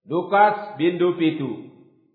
Lukas bindu pitu.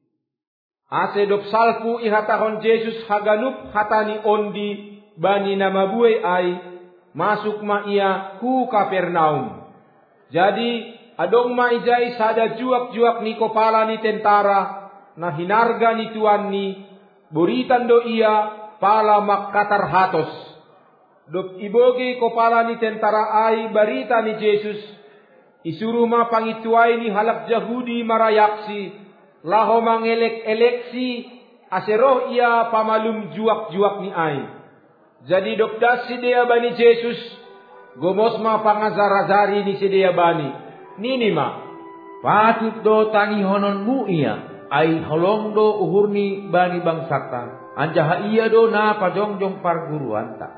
Ase dop salpu ihatahon Jesus haganup hatani ondi bani nama buai ai masuk ma ia ku Kapernaum. Jadi adong ma ijai sada juak-juak ni kopala ni tentara na hinarga ni tuan ni buritan do ia pala makkatar hatos. Dop ibogi kopala ni tentara ai barita ni Jesus isuruh ma pangituai ni halak Yahudi marayaksi laho mangelek-eleksi aseroh ia pamalum juak-juak ni ai. Jadi dokdas si dia bani Jesus gomos ma pangazar-azari ni si dia bani. Nini ma patut do tangi hononmu ia ai holong do uhurni bani bangsata anjaha ia do na pajongjong parguruan ta.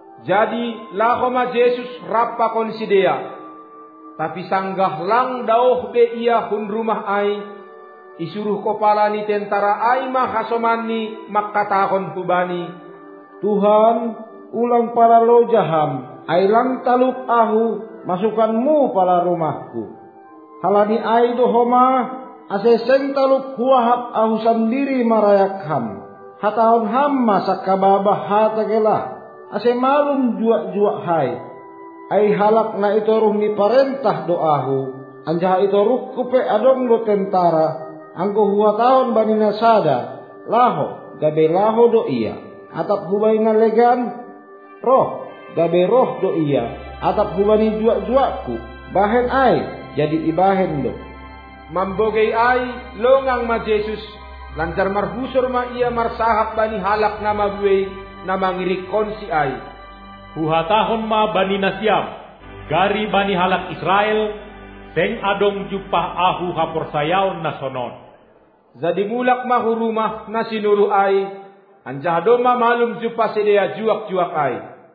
Jadi laho ma Jesus rapa kon si dia. Tapi sanggah lang dauh be ia hun rumah ai isuruh kopala ni tentara ai mah hasomani makkatakon kubani. Tuhan, ulang para lo jaham, ai lang taluk ahu masukanmu para rumahku. Halani ai dohoma aseseng taluk huahap ahu sendiri marayak ham. Hatahon ham masak kababah hatagela ase malum juak-juak hai. Ai halak na ito ruh ni parentah doahu anjaha ito ruh kupe adong lo tentara angko hua tahun bani nasada laho gabe laho do iya atap hubani na legan roh gabe roh do iya atap hubani juak-juakku bahen ai jadi ibahen do mambogei ai longang ma Jesus lancar marhusur ma ia marsahap bani halak nama buei nama ngirikon si ai. Huhatahon ma bani Nasyam, gari bani halak Israel, seng adong jupah ahu hapor sayaon nasonon. Jadi mulak ma hurumah na sinuru ai, anjah doma malum jupah sedea juak-juak ai.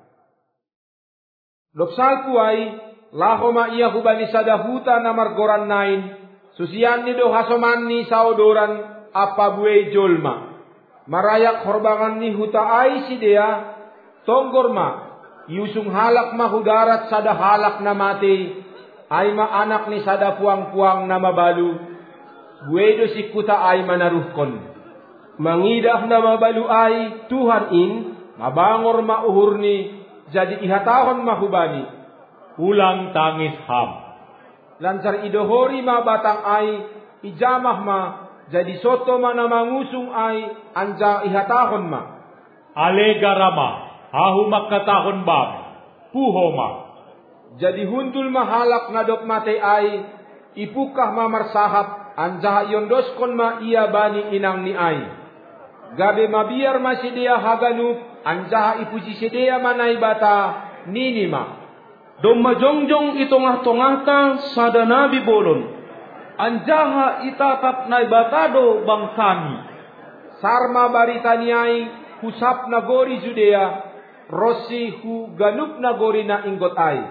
Loksalku ai, laho ma ia hubani sadahuta namar goran nain, susian ni do hasoman ni saudoran apa buei jolma. Marayak horbangan ni huta ai sidea, tonggor ma. Yusung halak mahudarat sada halak na mati ay ma anak ni sada puang-puang na mabalu buedo si kuta ay manaruhkon mangidah na mabalu ay Tuhan in mabangor mauhur ni jadi ihatahon mahubani ulang tangis ham lancar idohori ma batang ay ijamah ma jadi soto ma na mangusung ay anja ihatahon ma alega rama ahu makatahon bab, puhoma. Jadi hundul mahalak ngadok mate ai, ipukah mamarsahap, anjaha yondoskon ma ia bani inang ni ai. Gabe mabiar masidia haganup, anjaha ipuji sedia manai bata, nini ma. Domma jongjong itongah-tongahta sada nabi bolon, anjaha itatap nai batado bangsani. Sarma baritaniai, husap nagori Judea, Rosi hu ganup nagori na inggot ay.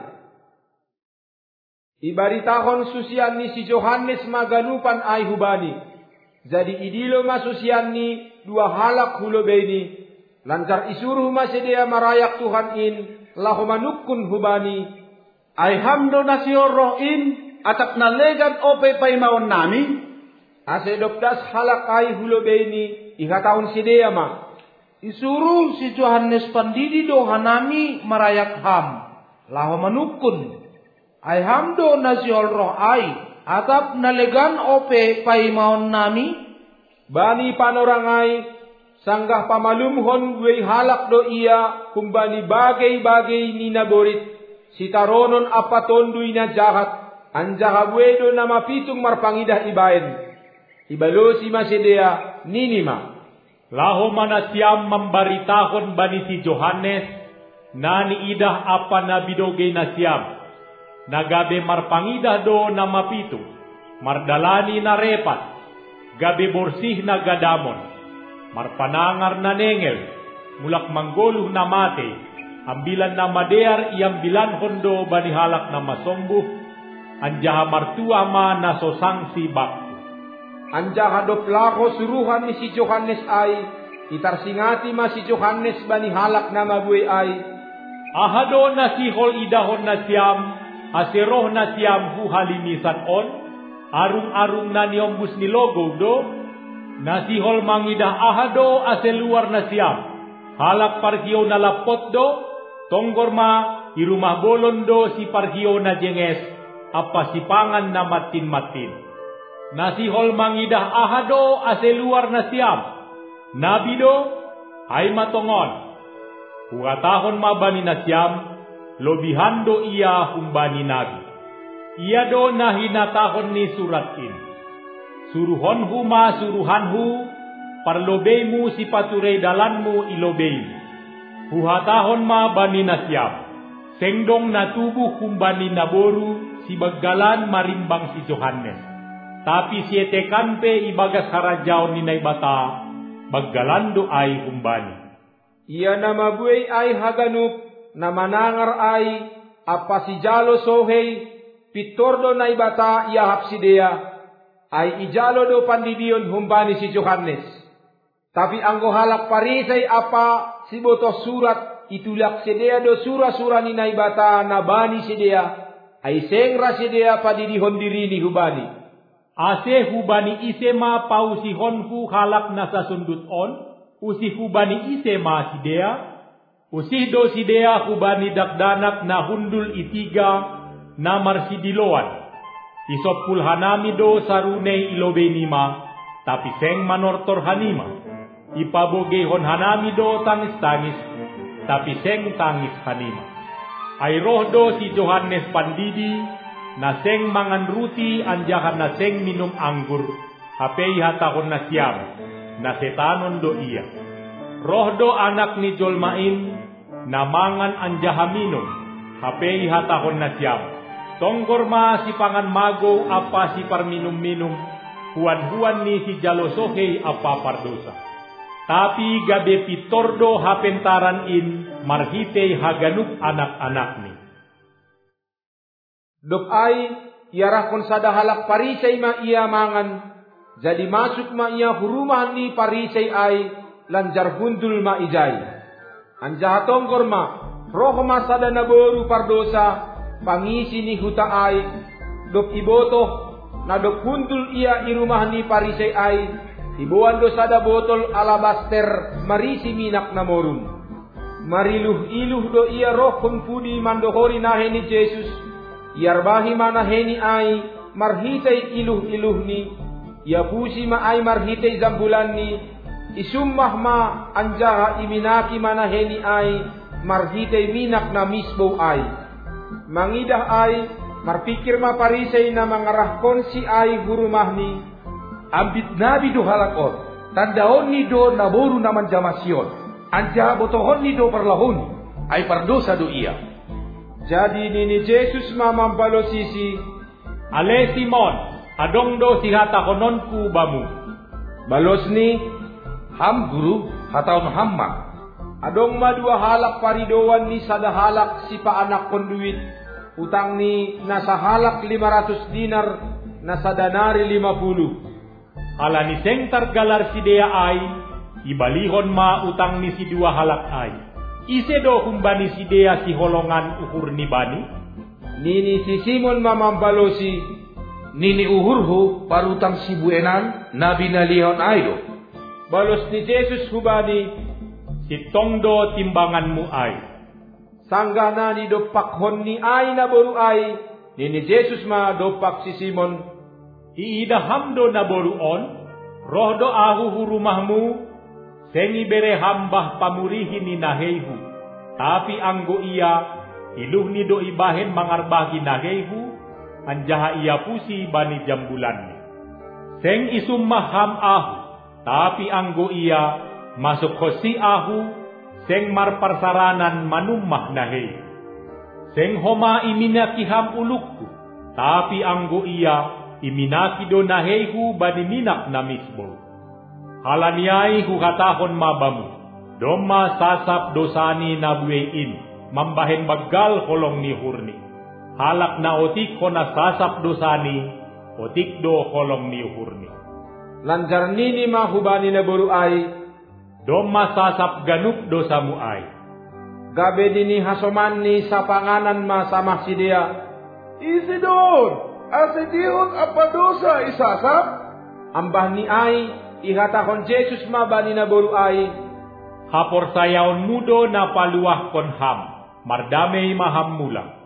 Ibaritahon susian ni si Johannes maganupan ay hubani. Jadi idilo masusian ni dua halak hulobeni. Lancar isuruh masedia marayak Tuhan in lahu manukun hubani. Ay hamdo na siyor roh in atap nalegan ope paimawan nami. Ase dokdas halak ay hulobeni ihatahon sidea ma. Isuruh si Johannes pandidi do hanami marayak ham. Laho manukun. Ay hamdo na siol roh ay. Atap nalegan ope paimaon nami. Bani panorangai. Sanggah pamalumhon gue halak do iya. Kumbani bagay-bagay ni naborit. Si taronon apatonduy na jahat. Anjaha gue do na mapitung marpangidah ibaen. Ibalo si masedea ninima. Laho Nasyam membaritahon bani si Johannes nani idah apa nabidoge Nasyam nagabe marpangidah do na mapitu mardalani na repat gabe borsih na gadamon marpanangar na nengel mulak manggoluh na mate ambilan na madear iambilan hondo bani halak na masombuh anjaha martua ma nasosang si bak Anja hadop lako suruhan ni si Johannes ay, itarsingati ma si Johannes bani halak na mabuhay ay. Ahado na si hol idahon na siyam, aseroh na siyam hu halimisan on, Arung-arung na niombus ni logo do, nasihol mangidah ahado ase luar na siam. Halak parhio na lapot do, tonggorma irumah bolon do si parhio na jenges, apa si pangan na matin-matin. Nasihol mangidah ahado ase luar na siam. Nabi do, ay matongon. Hugatahon mabani na siam, lobihan do iya humbani nabi. Iya do na hinatahon ni surat in. Suruhonhu ma suruhanhu, parlobeimu si paturei dalanmu ilobeimu. Huhatahon ma bani na siam. Sengdong na tubuh humbani naboru si baggalan marimbang si Johannes. Tapi siete kanpe ibagas harajaw ni naibata, baggalan do ay humbani. Ia nama buay ay haganup, nama nangar ay, apa si jalo sohey, pitordo na ibata ia hapsidea, ay ijalo do pandidion humbani si Johannes. Tapi anggo halak parisay apa si boto surat, itulak sedea do sura-sura ni naibata na bani sedea, ay sengra sedea padidihon diri ni hubani. Ase hubani isema pausihonku halak nasa sundut on, usih hubani isema sidea, usih do sidea hubani dakdanak na hundul itiga na marsidiloan. Isopul hanami do sarunei ilobenima, tapi seng manortor hanima. Ipabogehon hanami do tangis-tangis, tapi seng tangis hanima. Ay roh do si Johannes pandidi, na seng mangan ruti anjahan na seng minum anggur, hapei hatahon na siam, na setanon do iya. Roh do anak ni Jolmain, na mangan anjaha minum, hapei hatahon na siam. Tonggor ma si pangan mago apa si parminum-minum, huan-huan ni si jalosohei apa pardosa. Tapi gabe pitordo hapentaran in, marhitei haganup anak-anak ni. Dok ay, iarah kon sada halak parisay ma iya mangan, jadi masuk ma iya hurumahan ni parisay ay, lanjar hundul ma ijay. Anjaha tonggor ma, roh ma sada naboru pardosa, pangisi ni huta ay, dok ibotoh, na dok hundul iya irumahan ni parisay ay, ibuan do sada botol alabaster marisi minak na morum. Mariluh-iluh do iya roh kon pudi mandohori nahe ni Jesus, iarbahi mana heni ay marhitay iluh-iluh ni, iapusi ma ay marhitay zambulan ni, isummah ma anjaha iminaki mana heni ay marhitay minak na misbo ay. Mangidah ay marpikir ma parisay na mangarahkon si ay hurumah ni, ambit nabi do halakon, tandaon ni do naboru naman jamasyon, anjaha botohon ni do parlahon, ay pardosa do iya. Jadi nini Jesus mamambalo sisi, Ale Simon, adong do si hatakononku bamu. Balos ni, Ham guru, hataon hamma. adong madua halak paridowan ni sada halak si paanak konduit, utang ni nasa halak 500 dinar, nasa danari 50. Ala ni seng targalar si dea ay, ibalihon ma utang ni si dua halak ay. Ise do humbani si dea si holongan uhur ni bani? Nini si Simon mamambalosi, Nini uhurhu parutang si buenan nabi nalihon aydo. balos ni Jesus hubani, Si tongdo timbanganmu ay. sanggana ni dopakhon ni ay na boru ay, nini Jesus ma dopak si Simon, Iidaham do naboruon, roh do ahu hurumahmu, sengi bere hambah pamurihi ni nahehu, tapi anggo iya, iluh ni do ibahen mangarbahi nahehu, anjaha iya pusi bani jambulannya. Seng isummah ham ahu, tapi anggo iya, masuk hosi ahu, seng marparsaranan manummah nahehu. Seng homa iminaki ham ulukku, tapi anggo iya, iminaki do nahehu bani minak na misbo. Halaniai hukatahon mabamu, doma sasap dosani nabuein, mambahen bagal kolong ni hurni. Halak na otik ko na sasap dosani, otik do kolong ni hurni. lanjar nini ma hubani na boru ay, Doma sasap ganup dosamu ay. gabe dini hasoman ni sa panganan ma samah si dia, Isidor, ase diot apa dosa isasap? Ambah ni ay, ihatakon Jesus mabani na boru ay, hapor sayaon mudo na paluah kon ham, mardamay maham mula.